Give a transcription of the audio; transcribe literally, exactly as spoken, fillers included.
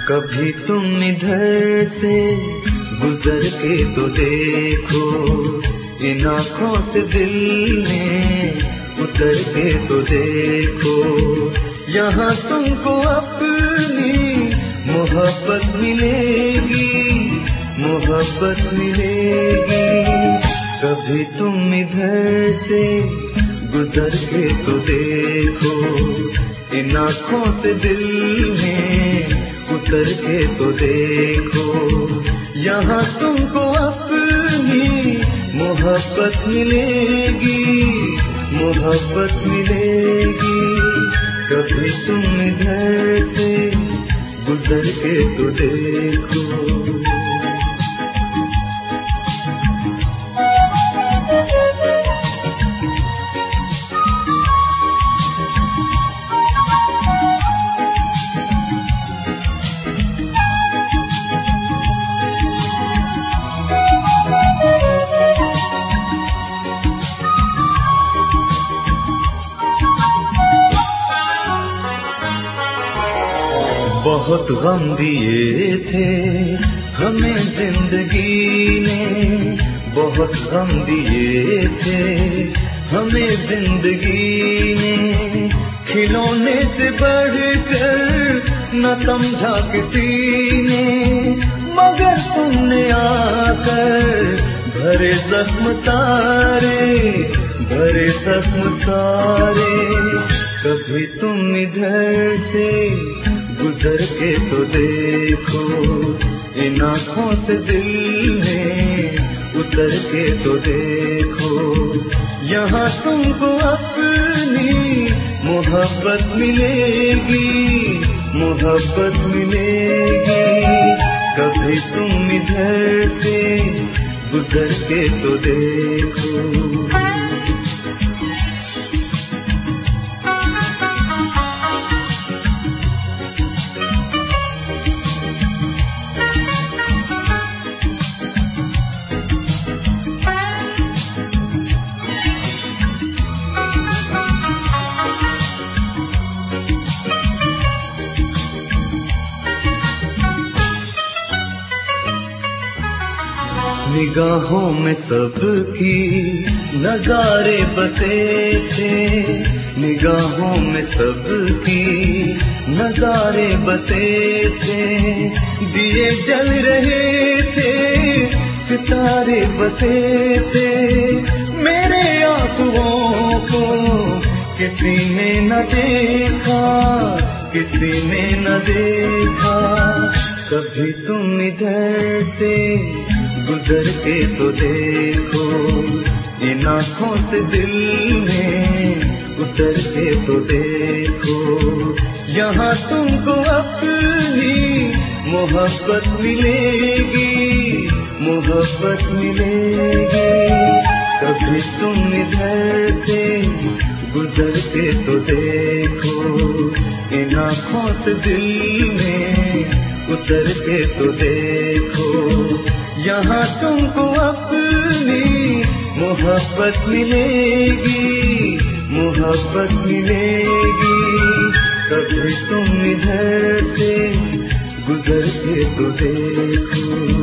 कभी तुम इधर से गुजर के तो देखो, इन आँखों से दिल में उतर के तो देखो। यहाँ तुमको अपनी मोहब्बत मिलेगी, मोहब्बत मिलेगी। कभी तुम इधर से गुजर के तो देखो, इन आँखों से दिल में उतर के तो देखो। यहाँ तुमको अपनी मोहब्बत मिलेगी, मोहब्बत मिलेगी। कभी तुम इधर से गुजर के तो देखो। बहुत गम दिए थे हमें जिंदगी ने, बहुत गम दिए थे हमें जिंदगी ने। खिलौने से बढ़कर न समझा किसी ने, मगर तुमने आकर भरे जख्म सारे, भरे जख्म सारे। कभी तुम इधर से गुजर के तो देखो, इन आँखों से दिल में उतर के तो देखो। यहाँ तुमको अपनी मोहब्बत मिलेगी, मोहब्बत मिलेगी। कभी तुम इधर से गुजर के तो देखो। निगाहों में सबकी नजारे बसे थे, निगाहों में सबकी नजारे बसे थे। दिए जल रहे थे, सितारे बसे थे। मेरे आंसुओं को किसी ने न देखा, किसी ने न देखा। कभी तुम इधर से गुजर के तो देखो, इन आँखों से दिल में उतर के तो देखो। यहाँ तुमको अपनी मोहब्बत मिलेगी, मोहब्बत मिलेगी। कभी तुम इधर से गुजर के तो देखो, इन आँखों से दिल में उतर के तो देखो। यहाँ तुमको अपनी मोहब्बत मिलेगी, मोहब्बत मिलेगी। कभी तुम इधर से गुजर के तो देखो।